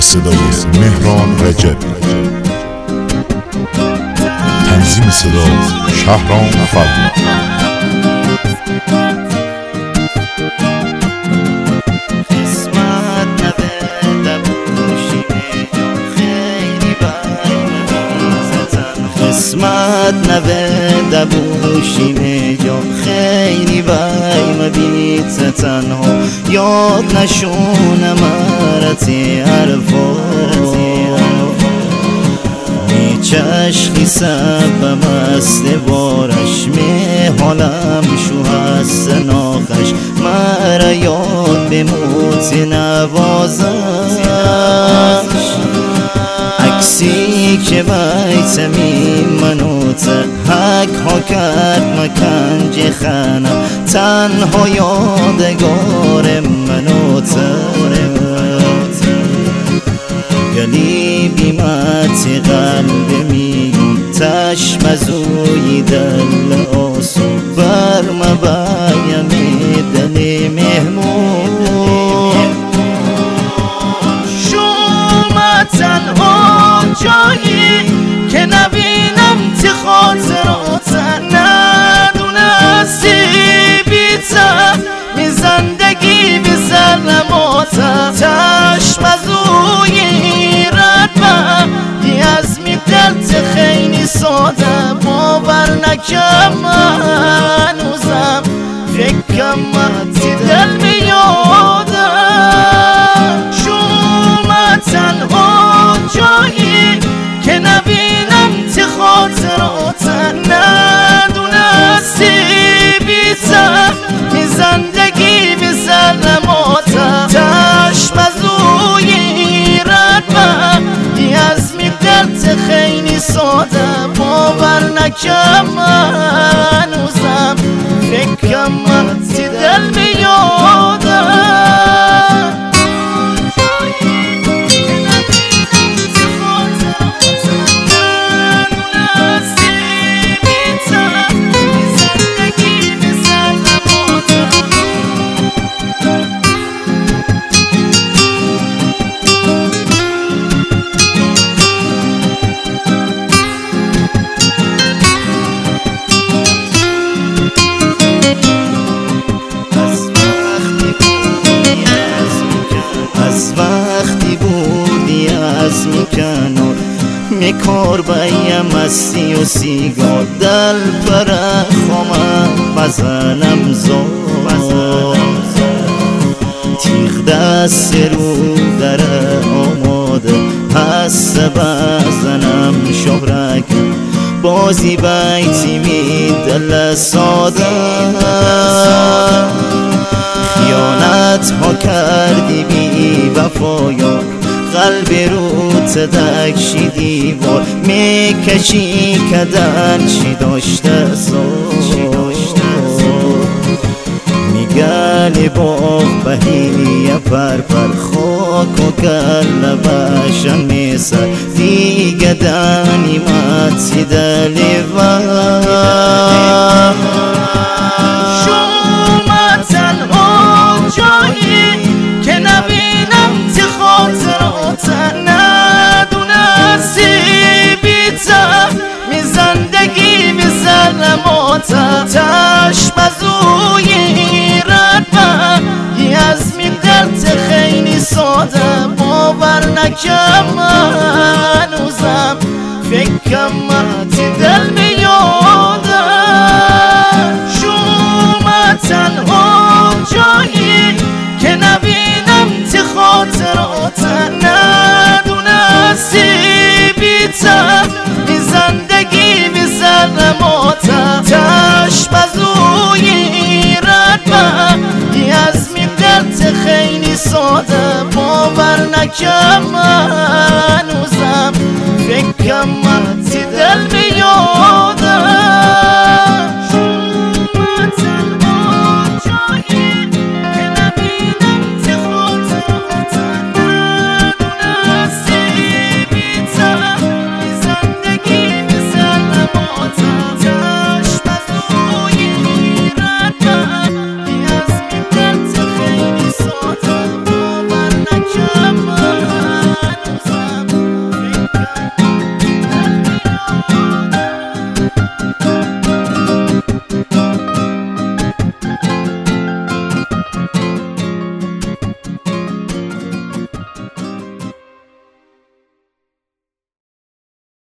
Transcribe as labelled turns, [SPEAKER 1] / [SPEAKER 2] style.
[SPEAKER 1] صدای مهران رجبی، تنظیم صدا شهرام فضل.
[SPEAKER 2] قسمت نوه بوشیم جا خیلی بای مبیت تنها یاد نشونه مرتی عرفا می چشخی سب مست بارش می حالم شو هست ناخش مرا یاد بموت نوازش عکسی که بیت می منوت حک ها کرد مکنج خانم تنها یادگار منوت گلی بیمت قلب میون تشمزوی دل آسو بر مبایم دل مهمون شما تنها جایی که نبینم تی خاطرات ندونستی بیتم می زندگی بی ظلماتم تشمزوی ردم از می دلت خیلی ساده باور نکم هنوزم فکرم تی دل میادم شما تنها جایی که نبینم تی خاطرات ندونستی بیتم می زندگی بی ظلماتم تشمزوی ردم از می دلت خیلی ساده باور نکم هنوزم فکرم تی دل میادم وقتی بودی از میکنار میکار بایم مستی و سیگار دل پر خامم بزنم زار تیغ دست رو در آماده هست بزنم شهرک بازی بیتی می دل ساده خیانت ها کردی بی وفایار قلب رو تدکشی دیوار میکشی کدن چی داشته سار میگلی باغ بهیه پر خاک و گل بشم میسر دیگه دنی متی دلی ور شما تنها جایی که نبینم تی خاطرات ندونستی بیتم می زندگی بی ظلماتم تشمزوی ردم از می دلت خیلی ساده باور نکم هنوزم فکرم تی دل میادم شما تنها جایی که نبینم تی خاطرات ندونستی بیتم می زندگی بی ظلماتم تشمزوی ردم از می دلت خیلی ساده باور نکم هنوز